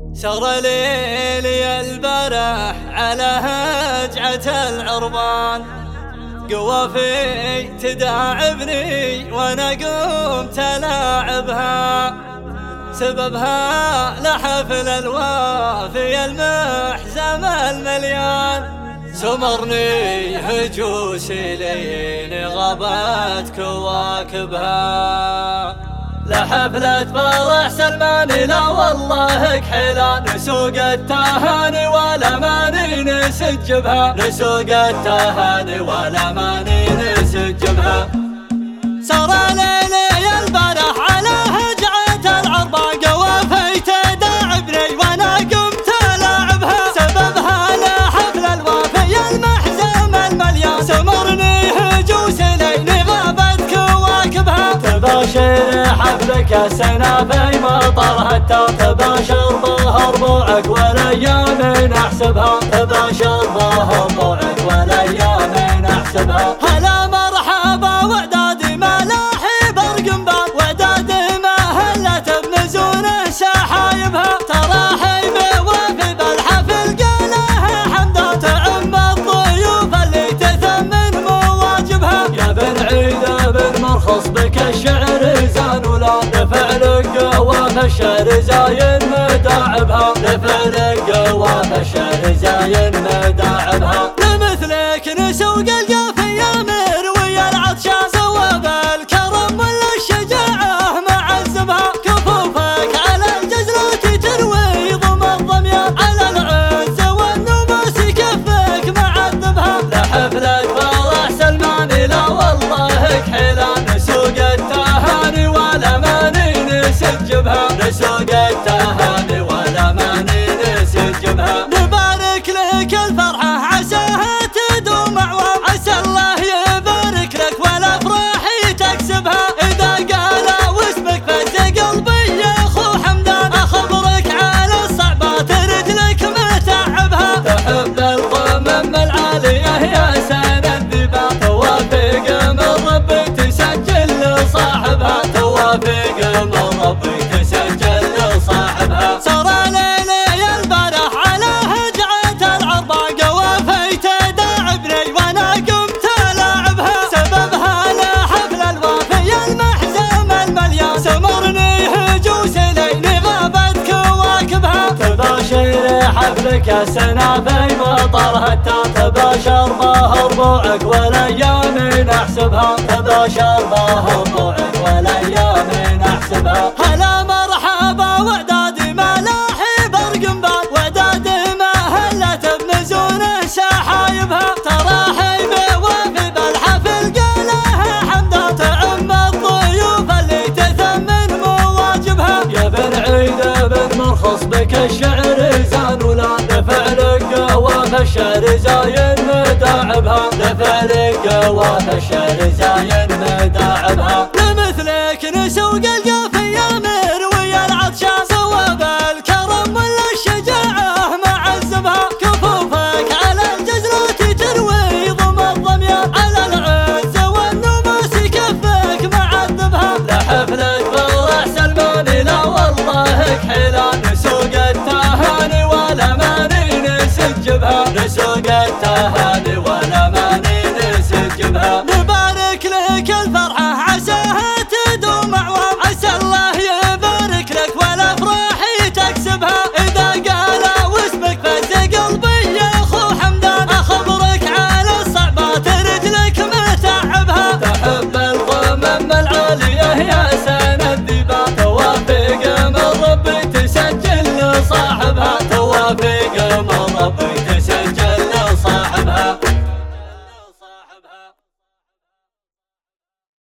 سر ليلي البارح على هجعة العربان، قوافي تداعبني وانا قمت الاعبها، سببها لحفل الوافي المحزم المليان، سمرني هجوسي لين غابت كواكبها. لحفلة فرح سلمان لا والله كحيلة، نسوق التهاني ولا ماني نسجبها، نسوق التهاني ولا ماني نسجبها. سر ليلي البارح على هجعة العربان، قوافي تداعبني وانا قمت الاعبها، سببها لحفل الوافي المحزم المليان، سمرني هجوسي لين غابت كواكبها. تباشر حفلك السنة في مطر هتا، تباشر ظهر ربوعك والايام نحسبها، تباشر ظهر ربوعك والايام نحسبها. هلا مرحبا وعدادي ملاحي برقنبان، وعدادي ما هلت بنزونه سحايبها، تراحيب وفي بالحفل قالها حمدا، تعم الضيوف اللي تثمن مواجبها. يا بن عيد بن مرخص بك الشعر زان، ولا نفعلك قوام الشعر زاين مداعبها، نفعلك قوام الشعر زاين مداعبها. لمثلك نسوق القافية مروي العطشان، صواب الكرم ولا الشجاعة معزبها، كفوفك على الجزرة تروي ضم الضميان، على العز والنماس كفك معذبها. لحفلة فرح سلمان لا والله كحيلة، نسوق التهاني ولا ماني نسجبها، نسوق التهاني ولا ماني نسجبها. نبارك لك الفرحة عساها تدوم أعوام، عسى الله يبارك لك والأفراح تكسبها. إذا قال واسمك فز قلبي يا أخو حمدان، أخبرك على الصعبات رجلك متعبها. تحب القمم العالية يا سند ذبا، توافق من ربك تسجل لصاحبها، توافق من ربك تسجل لصاحبها. سر ليلي البارح على هجعة العربان، قوافي تداعبني وانا قمت الاعبها، سببها لحفل الوافي المحزم المليان، سمرني هجوسي لين غابت كواكبها. تباشر حفلك السنة في مطر هتا، تباشر ظهر ربوعك والايام نحسبها، تباشر ظهر ربوعك والايام نحسبها. هلا مرحبا وعدادي ملاحي برقنبان، وعدادي ما هلت بنزونه سحايبها، تراحيب وفي بالحفل قالها حمدا، تعم الضيوف اللي تثمن مواجبها. يا بن عيد بن مرخص بك الشعر زان، ولا نفعلك قوام الشعر زاين مداعبها، نفعلك قوام الشعر زاين مداعبها. لمثلك نسوق القافية مروي العطشان، صواب الكرم ولا الشجاعة معزبها، كفوفك على الجزرة تروي ضم الضميان، على العز والنماس كفك معذبها. لحفلة فرح سلمان لا والله كحيلة،